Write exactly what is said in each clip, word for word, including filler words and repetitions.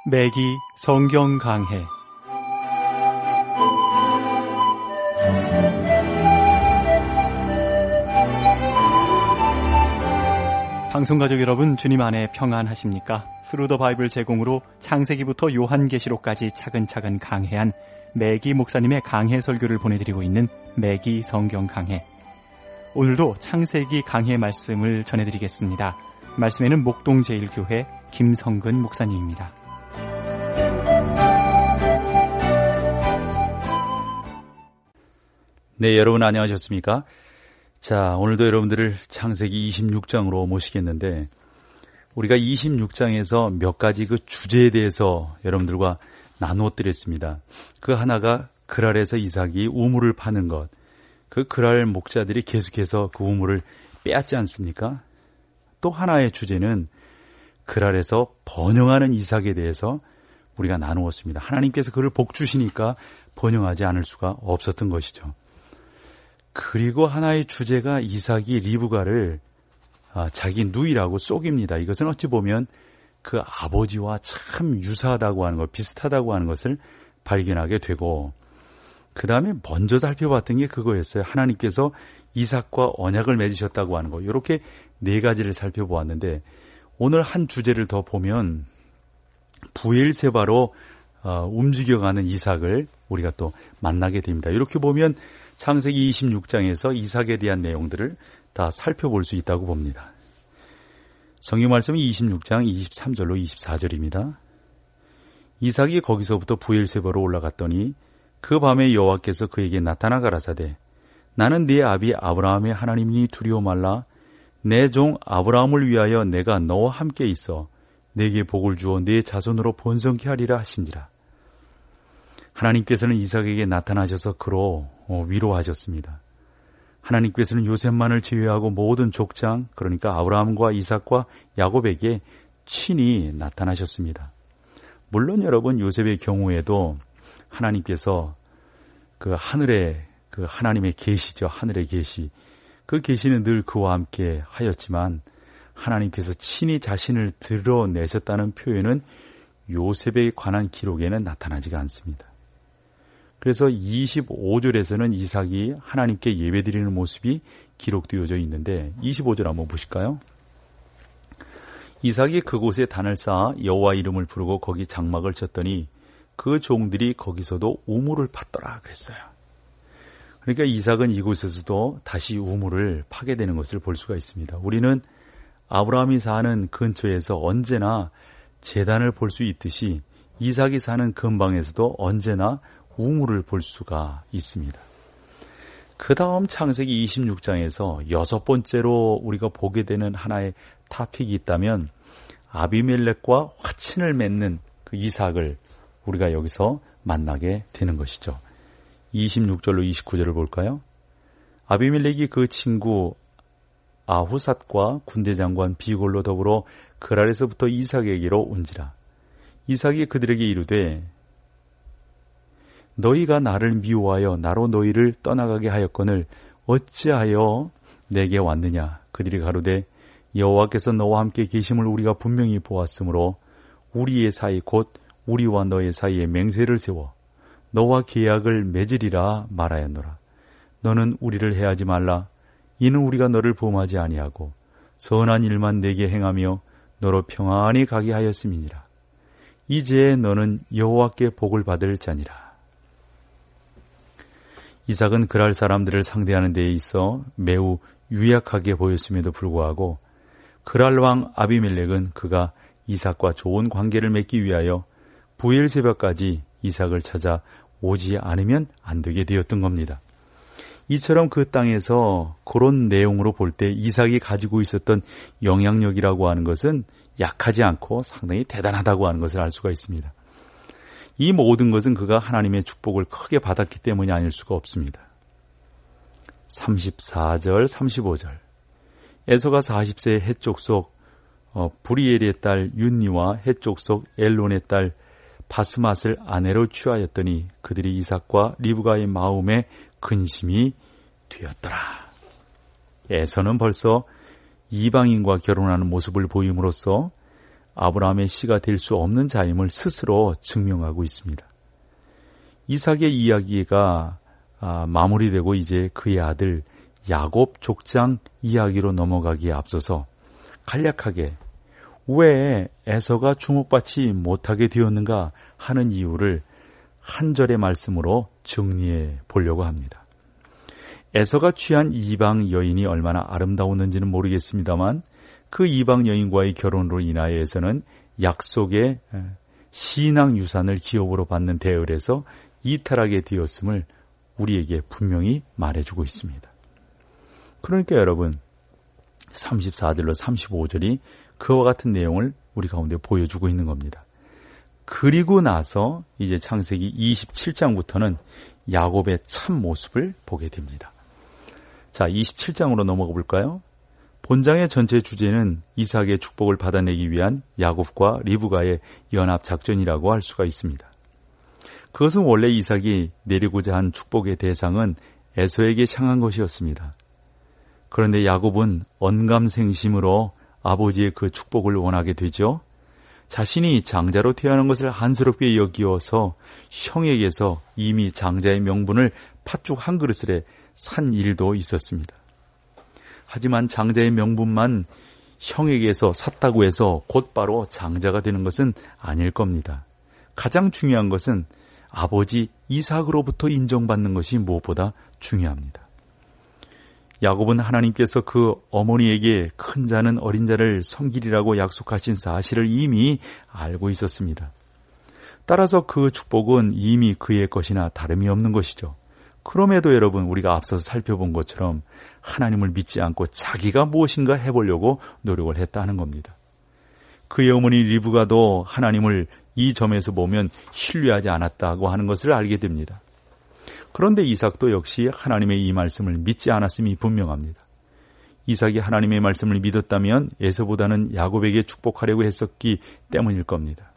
매기 성경 강해. 방송가족 여러분, 주님 안에 평안하십니까? 스루 더 바이블 제공으로 창세기부터 요한계시록까지 차근차근 강해한 매기 목사님의 강해 설교를 보내드리고 있는 매기 성경 강해. 오늘도 창세기 강해 말씀을 전해드리겠습니다. 말씀에는 목동제일교회 김성근 목사님입니다. 네, 여러분 안녕하셨습니까? 자, 오늘도 여러분들을 창세기 이십육 장으로 모시겠는데, 우리가 이십육 장에서 몇 가지 그 주제에 대해서 여러분들과 나누어 드렸습니다. 그 하나가 그랄에서 이삭이 우물을 파는 것. 그 그랄 목자들이 계속해서 그 우물을 빼앗지 않습니까? 또 하나의 주제는 그랄에서 번영하는 이삭에 대해서 우리가 나누었습니다. 하나님께서 그를 복 주시니까 번영하지 않을 수가 없었던 것이죠. 그리고 하나의 주제가 이삭이 리브가를 아, 자기 누이라고 속입니다. 이것은 어찌 보면 그 아버지와 참 유사하다고 하는 것, 비슷하다고 하는 것을 발견하게 되고, 그 다음에 먼저 살펴봤던 게 그거였어요. 하나님께서 이삭과 언약을 맺으셨다고 하는 것. 이렇게 네 가지를 살펴보았는데, 오늘 한 주제를 더 보면 부엘세바로 어, 움직여가는 이삭을 우리가 또 만나게 됩니다. 이렇게 보면 창세기 이십육 장에서 이삭에 대한 내용들을 다 살펴볼 수 있다고 봅니다. 성경 말씀은 이십육 장 이십삼 절로 이십사 절입니다. 이삭이 거기서부터 부엘세바로 올라갔더니 그 밤에 여호와께서 그에게 나타나 가라사대, 나는 네 아비 아브라함의 하나님이니 두려워 말라. 내 종 아브라함을 위하여 내가 너와 함께 있어 내게 복을 주어 네 자손으로 번성케 하리라 하신지라. 하나님께서는 이삭에게 나타나셔서 그로 위로하셨습니다. 하나님께서는 요셉만을 제외하고 모든 족장, 그러니까 아브라함과 이삭과 야곱에게 친히 나타나셨습니다. 물론 여러분, 요셉의 경우에도 하나님께서 그 하늘의 그 하나님의 계시죠. 하늘의 계시. 그 계시는 늘 그와 함께 하였지만 하나님께서 친히 자신을 드러내셨다는 표현은 요셉에 관한 기록에는 나타나지가 않습니다. 그래서 이십오 절에서는 이삭이 하나님께 예배드리는 모습이 기록되어져 있는데, 이십오 절 한번 보실까요? 이삭이 그곳에 단을 쌓아 여호와 이름을 부르고 거기 장막을 쳤더니 그 종들이 거기서도 우물을 팠더라 그랬어요. 그러니까 이삭은 이곳에서도 다시 우물을 파게 되는 것을 볼 수가 있습니다. 우리는 아브라함이 사는 근처에서 언제나 제단을 볼 수 있듯이 이삭이 사는 근방에서도 언제나 우물을 볼 수가 있습니다. 그 다음 창세기 이십육 장에서 여섯 번째로 우리가 보게 되는 하나의 토픽이 있다면 아비멜렉과 화친을 맺는 그 이삭을 우리가 여기서 만나게 되는 것이죠. 이십육 절로 이십구 절을 볼까요? 아비멜렉이 그 친구 아후삿과 군대장관 비골로 더불어 그랄에서부터 이삭에게로 온지라. 이삭이 그들에게 이르되, 너희가 나를 미워하여 나로 너희를 떠나가게 하였거늘 어찌하여 내게 왔느냐? 그들이 가로되, 여호와께서 너와 함께 계심을 우리가 분명히 보았으므로 우리의 사이 곧 우리와 너의 사이에 맹세를 세워 너와 계약을 맺으리라 말하였노라. 너는 우리를 해하지 말라. 이는 우리가 너를 범하지 아니하고 선한 일만 내게 행하며 너로 평안히 가게 하였음이니라. 이제 너는 여호와께 복을 받을 자니라. 이삭은 그랄 사람들을 상대하는 데에 있어 매우 유약하게 보였음에도 불구하고 그랄 왕 아비멜렉은 그가 이삭과 좋은 관계를 맺기 위하여 부엘세바까지 이삭을 찾아 오지 않으면 안 되게 되었던 겁니다. 이처럼 그 땅에서 그런 내용으로 볼 때 이삭이 가지고 있었던 영향력이라고 하는 것은 약하지 않고 상당히 대단하다고 하는 것을 알 수가 있습니다. 이 모든 것은 그가 하나님의 축복을 크게 받았기 때문이 아닐 수가 없습니다. 삼십사 절, 삼십오 절. 에서가 사십 세 해쪽 속 어, 브리엘의 딸 윤니와 해쪽 속 엘론의 딸 바스맛을 아내로 취하였더니 그들이 이삭과 리브가의 마음에 근심이 되었더라. 에서는 벌써 이방인과 결혼하는 모습을 보임으로써 아브라함의 씨가 될 수 없는 자임을 스스로 증명하고 있습니다. 이삭의 이야기가 마무리되고 이제 그의 아들 야곱 족장 이야기로 넘어가기에 앞서서 간략하게 왜 에서가 주목받지 못하게 되었는가 하는 이유를 한 절의 말씀으로 정리해 보려고 합니다. 에서가 취한 이방 여인이 얼마나 아름다웠는지는 모르겠습니다만 그 이방 여인과의 결혼으로 인하여 에서는 약속의 신앙 유산을 기업으로 받는 대열에서 이탈하게 되었음을 우리에게 분명히 말해주고 있습니다. 그러니까 여러분 삼십사 절로 삼십오 절이 그와 같은 내용을 우리 가운데 보여주고 있는 겁니다. 그리고 나서 이제 창세기 이십칠 장부터는 야곱의 참 모습을 보게 됩니다. 자, 이십칠 장으로 넘어가 볼까요? 본장의 전체 주제는 이삭의 축복을 받아내기 위한 야곱과 리브가의 연합 작전이라고 할 수가 있습니다. 그것은 원래 이삭이 내리고자 한 축복의 대상은 에서에게 향한 것이었습니다. 그런데 야곱은 언감생심으로 아버지의 그 축복을 원하게 되죠. 자신이 장자로 태어난 것을 한스럽게 여기어서 형에게서 이미 장자의 명분을 팥죽 한 그릇에 산 일도 있었습니다. 하지만 장자의 명분만 형에게서 샀다고 해서 곧바로 장자가 되는 것은 아닐 겁니다. 가장 중요한 것은 아버지 이삭으로부터 인정받는 것이 무엇보다 중요합니다. 야곱은 하나님께서 그 어머니에게 큰 자는 어린 자를 섬기리라고 약속하신 사실을 이미 알고 있었습니다. 따라서 그 축복은 이미 그의 것이나 다름이 없는 것이죠. 그럼에도 여러분 우리가 앞서서 살펴본 것처럼 하나님을 믿지 않고 자기가 무엇인가 해보려고 노력을 했다는 겁니다. 그의 어머니 리브가도 하나님을 이 점에서 보면 신뢰하지 않았다고 하는 것을 알게 됩니다. 그런데 이삭도 역시 하나님의 이 말씀을 믿지 않았음이 분명합니다. 이삭이 하나님의 말씀을 믿었다면 에서보다는 야곱에게 축복하려고 했었기 때문일 겁니다.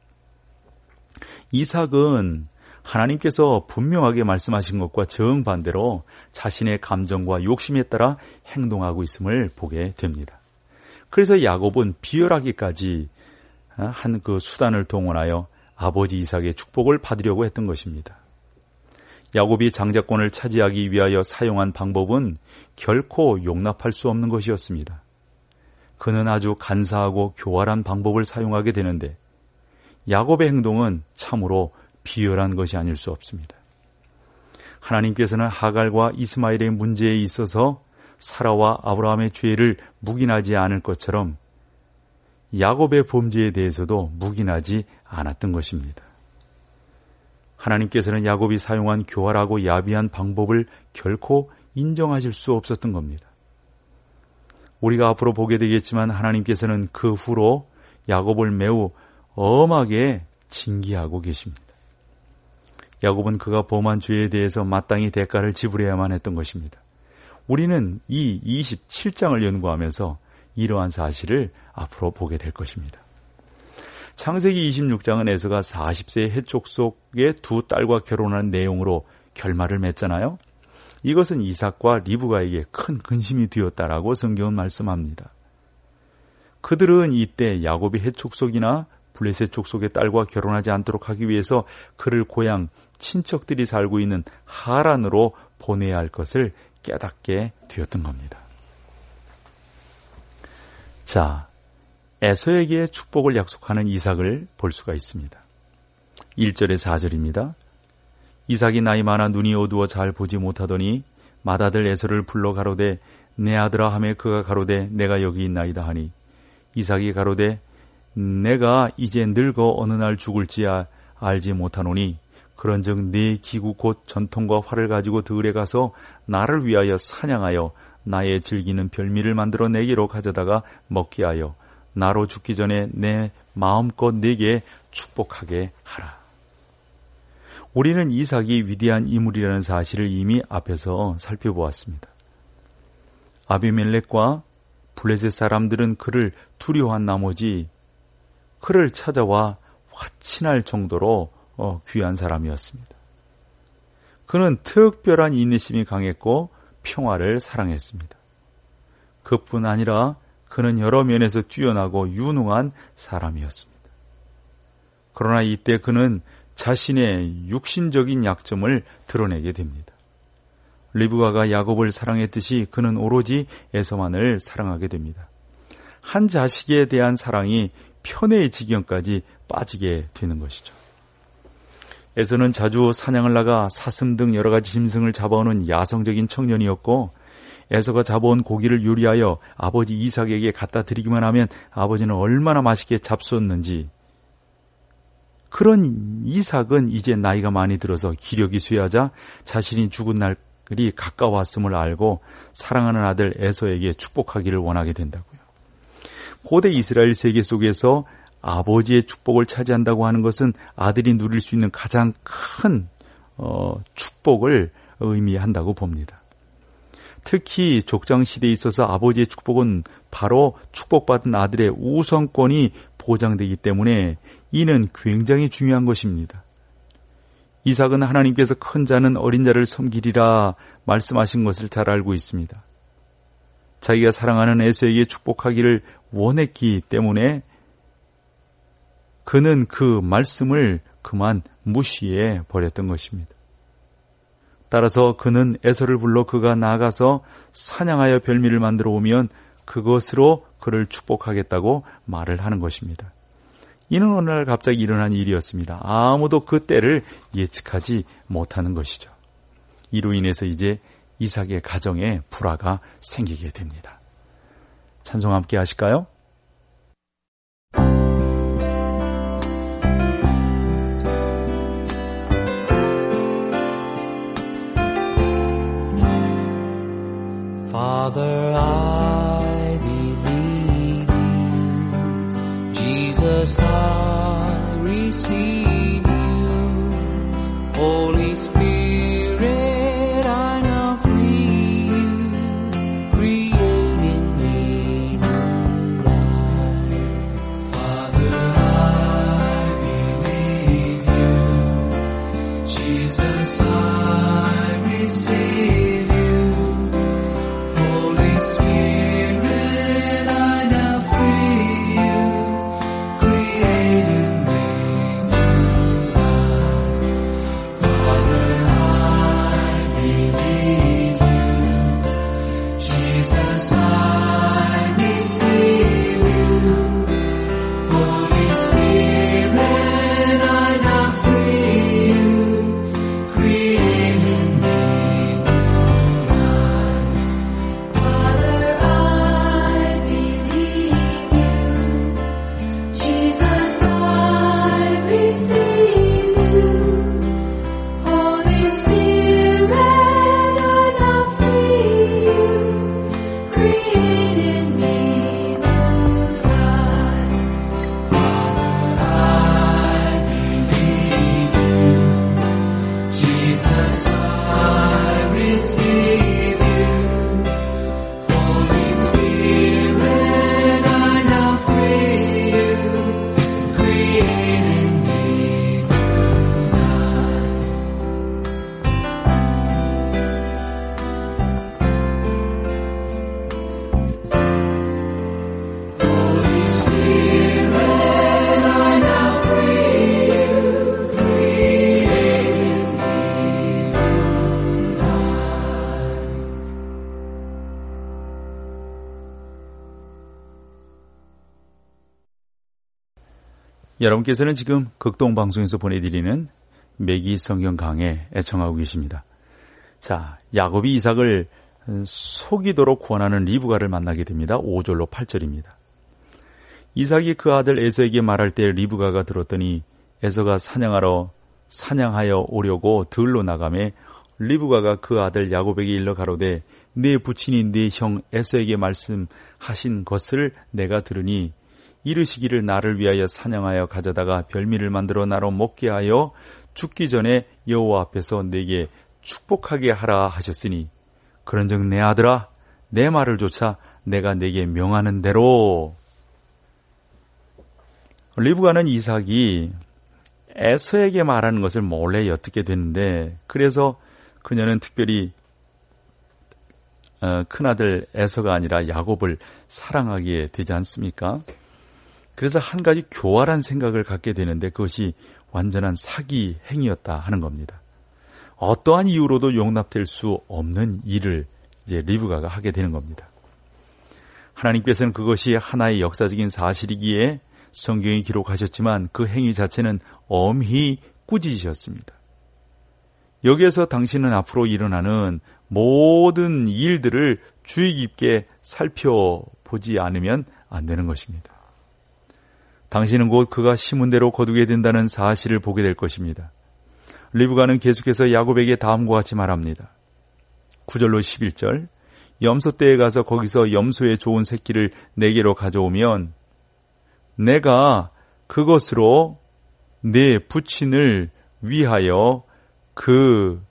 이삭은 하나님께서 분명하게 말씀하신 것과 정반대로 자신의 감정과 욕심에 따라 행동하고 있음을 보게 됩니다. 그래서 야곱은 비열하기까지 한 그 수단을 동원하여 아버지 이삭의 축복을 받으려고 했던 것입니다. 야곱이 장자권을 차지하기 위하여 사용한 방법은 결코 용납할 수 없는 것이었습니다. 그는 아주 간사하고 교활한 방법을 사용하게 되는데 야곱의 행동은 참으로 비열한 것이 아닐 수 없습니다. 하나님께서는 하갈과 이스마엘의 문제에 있어서 사라와 아브라함의 죄를 묵인하지 않을 것처럼 야곱의 범죄에 대해서도 묵인하지 않았던 것입니다. 하나님께서는 야곱이 사용한 교활하고 야비한 방법을 결코 인정하실 수 없었던 겁니다. 우리가 앞으로 보게 되겠지만 하나님께서는 그 후로 야곱을 매우 엄하게 징계하고 계십니다. 야곱은 그가 범한 죄에 대해서 마땅히 대가를 지불해야만 했던 것입니다. 우리는 이 이십칠 장을 연구하면서 이러한 사실을 앞으로 보게 될 것입니다. 창세기 이십육 장은 에서가 사십 세의 해족속의 두 딸과 결혼한 내용으로 결말을 맺잖아요. 이것은 이삭과 리브가에게 큰 근심이 되었다라고 성경은 말씀합니다. 그들은 이때 야곱이 해족속이나 블레셋 족속의 딸과 결혼하지 않도록 하기 위해서 그를 고향 친척들이 살고 있는 하란으로 보내야 할 것을 깨닫게 되었던 겁니다. 자, 에서에게 축복을 약속하는 이삭을 볼 수가 있습니다. 일 절에 사 절입니다. 이삭이 나이 많아 눈이 어두워 잘 보지 못하더니 맏아들 에서를 불러 가로되 내 아들아 하매 그가 가로되 내가 여기 있나이다 하니 이삭이 가로되 내가 이제 늙어 어느 날 죽을지 알지 못하노니 그런즉 네 기구 곧 전통과 활을 가지고 들에 가서 나를 위하여 사냥하여 나의 즐기는 별미를 만들어 내게로 가져다가 먹게 하여 나로 죽기 전에 내 마음껏 내게 축복하게 하라. 우리는 이삭이 위대한 인물이라는 사실을 이미 앞에서 살펴보았습니다. 아비멜렉과 블레셋 사람들은 그를 두려워한 나머지 그를 찾아와 화친할 정도로 어, 귀한 사람이었습니다. 그는 특별한 인내심이 강했고 평화를 사랑했습니다. 그뿐 아니라 그는 여러 면에서 뛰어나고 유능한 사람이었습니다. 그러나 이때 그는 자신의 육신적인 약점을 드러내게 됩니다. 리브가가 야곱을 사랑했듯이 그는 오로지 에서만을 사랑하게 됩니다. 한 자식에 대한 사랑이 편애의 지경까지 빠지게 되는 것이죠. 에서는 자주 사냥을 나가 사슴 등 여러 가지 짐승을 잡아오는 야성적인 청년이었고, 에서가 잡아온 고기를 요리하여 아버지 이삭에게 갖다 드리기만 하면 아버지는 얼마나 맛있게 잡수었는지. 그런 이삭은 이제 나이가 많이 들어서 기력이 쇠하자 자신이 죽은 날이 가까웠음을 알고 사랑하는 아들 에서에게 축복하기를 원하게 된다고요. 고대 이스라엘 세계 속에서 아버지의 축복을 차지한다고 하는 것은 아들이 누릴 수 있는 가장 큰 어, 축복을 의미한다고 봅니다. 특히 족장시대에 있어서 아버지의 축복은 바로 축복받은 아들의 우선권이 보장되기 때문에 이는 굉장히 중요한 것입니다. 이삭은 하나님께서 큰 자는 어린 자를 섬기리라 말씀하신 것을 잘 알고 있습니다. 자기가 사랑하는 에서에게 축복하기를 원했기 때문에 그는 그 말씀을 그만 무시해 버렸던 것입니다. 따라서 그는 에서를 불러 그가 나아가서 사냥하여 별미를 만들어 오면 그것으로 그를 축복하겠다고 말을 하는 것입니다. 이는 어느 날 갑자기 일어난 일이었습니다. 아무도 그 때를 예측하지 못하는 것이죠. 이로 인해서 이제 이삭의 가정에 불화가 생기게 됩니다. 찬송 함께 하실까요? Father, I believe you. Jesus, I receive you. Holy Spirit, I now free you. Create in me new life. Father, I believe you. Jesus, I receive you. 여러분께서는 지금 극동방송에서 보내드리는 매기 성경 강해 애청하고 계십니다. 자, 야곱이 이삭을 속이도록 권하는 리브가를 만나게 됩니다. 오 절로 팔 절입니다. 이삭이 그 아들 에서에게 말할 때 리브가가 들었더니 에서가 사냥하러 사냥하여 오려고 들로 나가매 리브가가 그 아들 야곱에게 일러 가로되 내 부친이 네 형 에서에게 말씀하신 것을 내가 들으니 이르시기를 나를 위하여 사냥하여 가져다가 별미를 만들어 나로 먹게 하여 죽기 전에 여호와 앞에서 내게 축복하게 하라 하셨으니 그런즉 내 아들아 내 말을 조차 내가 내게 명하는 대로. 리브가는 이삭이 에서에게 말하는 것을 몰래 엿듣게 되는데 그래서 그녀는 특별히 큰아들 에서가 아니라 야곱을 사랑하게 되지 않습니까? 그래서 한 가지 교활한 생각을 갖게 되는데 그것이 완전한 사기 행위였다 하는 겁니다. 어떠한 이유로도 용납될 수 없는 일을 이제 리브가가 하게 되는 겁니다. 하나님께서는 그것이 하나의 역사적인 사실이기에 성경에 기록하셨지만 그 행위 자체는 엄히 꾸짖으셨습니다. 여기에서 당신은 앞으로 일어나는 모든 일들을 주의 깊게 살펴보지 않으면 안 되는 것입니다. 당신은 곧 그가 심은 대로 거두게 된다는 사실을 보게 될 것입니다. 리브가는 계속해서 야곱에게 다음과 같이 말합니다. 구 절로 십일 절 염소떼에 가서 거기서 염소의 좋은 새끼를 내게로 가져오면 내가 그것으로 내 부친을 위하여 그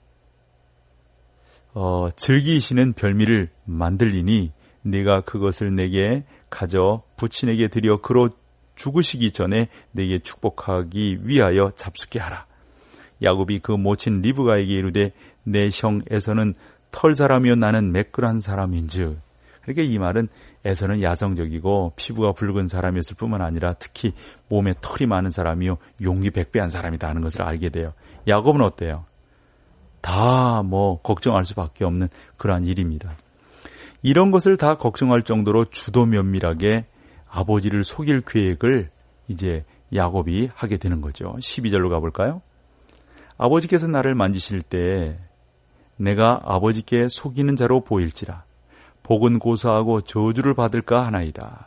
어, 즐기시는 별미를 만들리니 네가 그것을 내게 가져 부친에게 드려 그로 죽으시기 전에 내게 축복하기 위하여 잡숫게 하라. 야곱이 그 모친 리브가에게 이르되 내 형 에서는 털 사람이요 나는 매끌한 사람인즉. 그러니까 이 말은 에서는 야성적이고 피부가 붉은 사람이었을 뿐만 아니라 특히 몸에 털이 많은 사람이요 용기 백배한 사람이다 하는 것을 알게 돼요. 야곱은 어때요? 다 뭐 걱정할 수밖에 없는 그러한 일입니다. 이런 것을 다 걱정할 정도로 주도 면밀하게 아버지를 속일 계획을 이제 야곱이 하게 되는 거죠. 십이 절로 가볼까요? 아버지께서 나를 만지실 때 내가 아버지께 속이는 자로 보일지라 복은 고사하고 저주를 받을까 하나이다.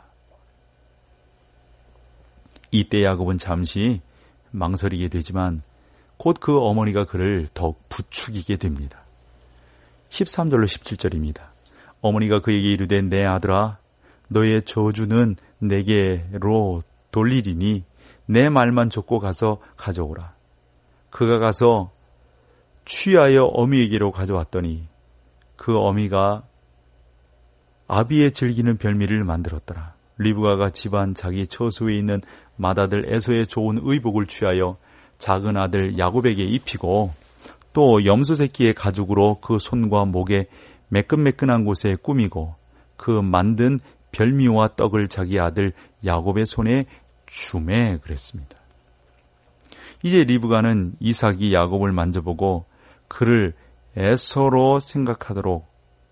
이때 야곱은 잠시 망설이게 되지만 곧 그 어머니가 그를 더욱 부추기게 됩니다. 십삼 절로 십칠 절입니다. 어머니가 그에게 이르되 내 아들아 너의 저주는 내게로 돌리리니 내 말만 좇고 가서 가져오라. 그가 가서 취하여 어미에게로 가져왔더니 그 어미가 아비의 즐기는 별미를 만들었더라. 리브가가 집안 자기 처소에 있는 맏아들 에서의 좋은 의복을 취하여 작은 아들 야곱에게 입히고 또 염소 새끼의 가죽으로 그 손과 목에 매끈매끈한 곳에 꾸미고 그 만든 별미와 떡을 자기 아들 야곱의 손에 주매 그랬습니다. 이제 리브가는 이삭이 야곱을 만져보고 그를 에서로 생각하도록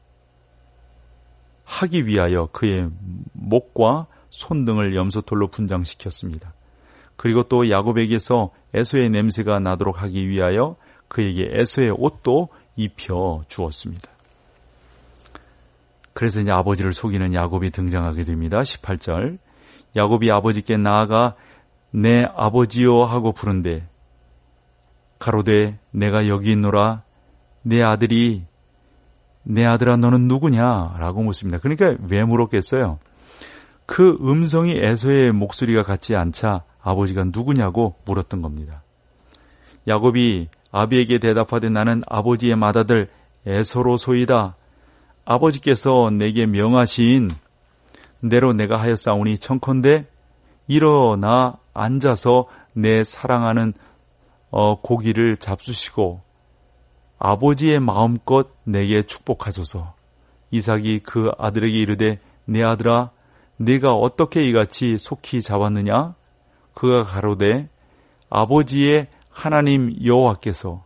하기 위하여 그의 목과 손등을 염소털로 분장시켰습니다. 그리고 또 야곱에게서 에서의 냄새가 나도록 하기 위하여 그에게 에서의 옷도 입혀 주었습니다. 그래서 이제 아버지를 속이는 야곱이 등장하게 됩니다. 십팔 절 야곱이 아버지께 나아가 내 아버지요 하고 부른데 가로되 내가 여기 있노라. 내 아들이 내 아들아 너는 누구냐? 라고 묻습니다. 그러니까 왜 물었겠어요? 그 음성이 에서의 목소리가 같지 않자 아버지가 누구냐고 물었던 겁니다. 야곱이 아비에게 대답하되 나는 아버지의 맏아들 에서로소이다. 아버지께서 내게 명하신 대로 내가 하였사오니 청컨대 일어나 앉아서 내 사랑하는 어, 고기를 잡수시고 아버지의 마음껏 내게 축복하소서. 이삭이 그 아들에게 이르되 내 아들아 네가 어떻게 이같이 속히 잡았느냐? 그가 가로되 아버지의 하나님 여호와께서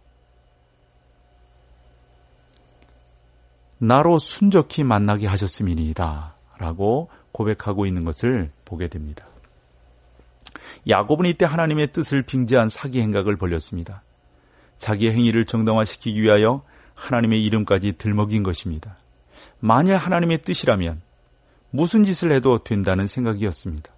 나로 순적히 만나게 하셨음이니이다 라고 고백하고 있는 것을 보게 됩니다. 야곱은 이때 하나님의 뜻을 빙자한 사기 행각을 벌였습니다. 자기의 행위를 정당화시키기 위하여 하나님의 이름까지 들먹인 것입니다. 만일 하나님의 뜻이라면 무슨 짓을 해도 된다는 생각이었습니다.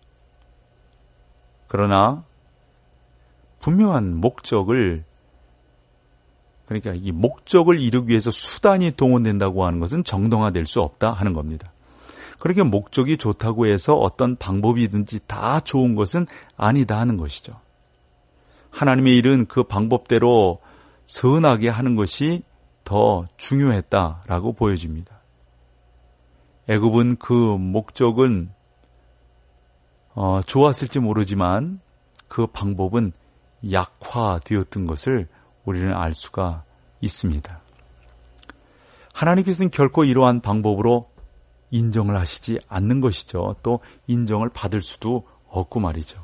그러나 분명한 목적을 그러니까 이 목적을 이루기 위해서 수단이 동원된다고 하는 것은 정당화될 수 없다 하는 겁니다. 그러니까 목적이 좋다고 해서 어떤 방법이든지 다 좋은 것은 아니다 하는 것이죠. 하나님의 일은 그 방법대로 선하게 하는 것이 더 중요했다라고 보여집니다. 애굽은 그 목적은 어, 좋았을지 모르지만 그 방법은 약화되었던 것을 우리는 알 수가 있습니다. 하나님께서는 결코 이러한 방법으로 인정을 하시지 않는 것이죠. 또 인정을 받을 수도 없고 말이죠.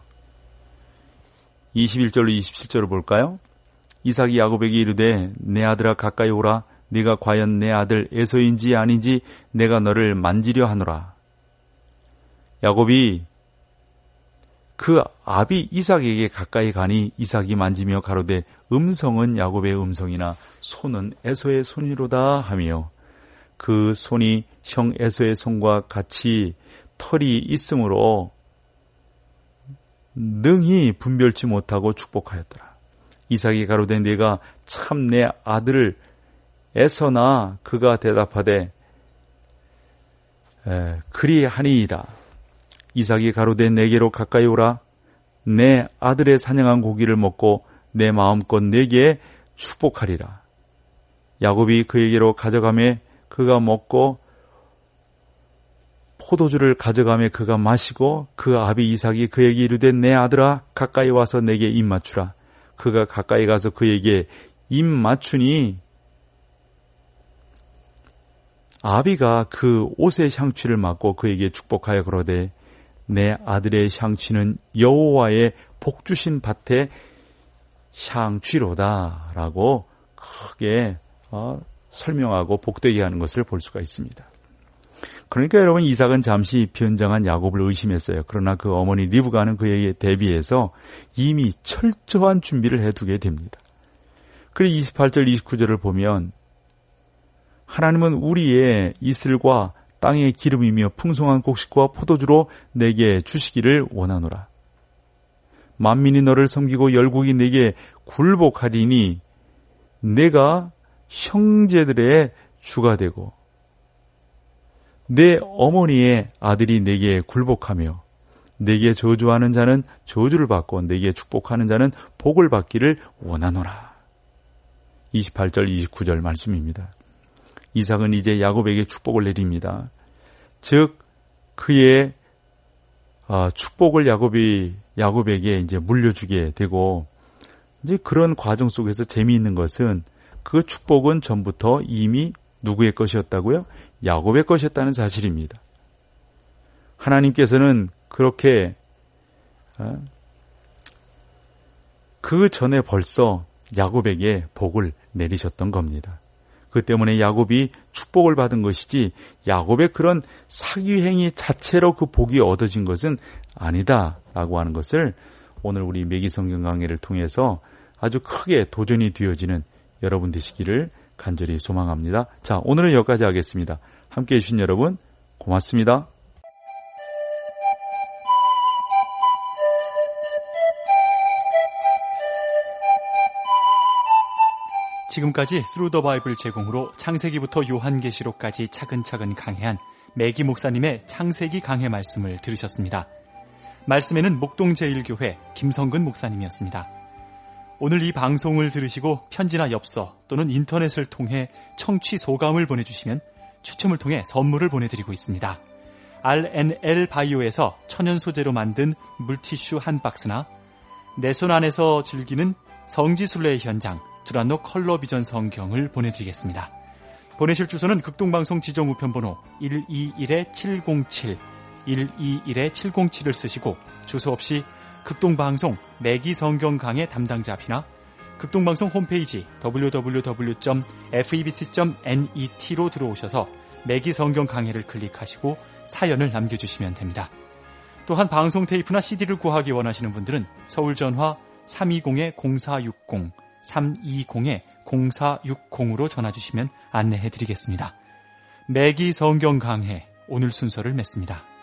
이십일 절로 이십칠 절을 볼까요? 이삭이 야곱에게 이르되 내 아들아 가까이 오라. 네가 과연 내 아들 에서인지 아닌지 내가 너를 만지려 하노라. 야곱이 그 아비 이삭에게 가까이 가니 이삭이 만지며 가로되 음성은 야곱의 음성이나 손은 에서의 손이로다 하며 그 손이 형 에서의 손과 같이 털이 있으므로 능히 분별치 못하고 축복하였더라. 이삭이 가로되 네가 참 내 아들을 에서나 그가 대답하되 에, 그리하니이다. 이삭이 가로되 내게로 가까이 오라. 내 아들의 사냥한 고기를 먹고 내 마음껏 내게 축복하리라. 야곱이 그에게로 가져가매 그가 먹고 포도주를 가져가매 그가 마시고 그 아비 이삭이 그에게 이르되 내 아들아 가까이 와서 내게 입 맞추라. 그가 가까이 가서 그에게 입 맞추니 아비가 그 옷의 향취를 맡고 그에게 축복하여 그러되 내 아들의 향취는 여호와의 복주신 밭의 향취로다 라고 크게 어, 설명하고 복되게 하는 것을 볼 수가 있습니다. 그러니까 여러분 이삭은 잠시 변장한 야곱을 의심했어요. 그러나 그 어머니 리브가는 그에게 대비해서 이미 철저한 준비를 해두게 됩니다. 그리고 이십팔 절 이십구 절을 보면 하나님은 우리의 이슬과 땅의 기름이며 풍성한 곡식과 포도주로 내게 주시기를 원하노라. 만민이 너를 섬기고 열국이 내게 굴복하리니 내가 형제들의 주가 되고 내 어머니의 아들이 내게 굴복하며 내게 저주하는 자는 저주를 받고 내게 축복하는 자는 복을 받기를 원하노라. 이십팔 절 이십구 절 말씀입니다. 이삭은 이제 야곱에게 축복을 내립니다. 즉 그의 축복을 야곱이 야곱에게 이제 물려주게 되고 이제 그런 과정 속에서 재미있는 것은 그 축복은 전부터 이미 누구의 것이었다고요? 야곱의 것이었다는 사실입니다. 하나님께서는 그렇게 그 전에 벌써 야곱에게 복을 내리셨던 겁니다. 그 때문에 야곱이 축복을 받은 것이지 야곱의 그런 사기 행위 자체로 그 복이 얻어진 것은 아니다라고 하는 것을 오늘 우리 매기 성경 강해를 통해서 아주 크게 도전이 되어지는 여러분 되시기를 간절히 소망합니다. 자, 오늘은 여기까지 하겠습니다. 함께해 주신 여러분 고맙습니다. 지금까지 스루 더 바이블 제공으로 창세기부터 요한계시록까지 차근차근 강해한 매기 목사님의 창세기 강해 말씀을 들으셨습니다. 말씀에는 목동제일교회 김성근 목사님이었습니다. 오늘 이 방송을 들으시고 편지나 엽서 또는 인터넷을 통해 청취 소감을 보내주시면 추첨을 통해 선물을 보내드리고 있습니다. 알엔엘 바이오에서 천연 소재로 만든 물티슈 한 박스나 내 손 안에서 즐기는 성지순례의 현장 두란노 컬러비전 성경을 보내드리겠습니다. 보내실 주소는 극동방송 지정우편번호 일이일 칠공칠 일이일 칠공칠을 쓰시고 주소 없이 극동방송 매기 성경 강해 담당자 앞이나 극동방송 홈페이지 더블유 더블유 더블유 점 에프이비씨 점 넷으로 들어오셔서 매기 성경 강해를 클릭하시고 사연을 남겨주시면 됩니다. 또한 방송 테이프나 씨디를 구하기 원하시는 분들은 서울전화 삼이공 공사육공 삼이공 공사육공으로 전화주시면 안내해드리겠습니다. 매기 성경 강해 오늘 순서를 맺습니다.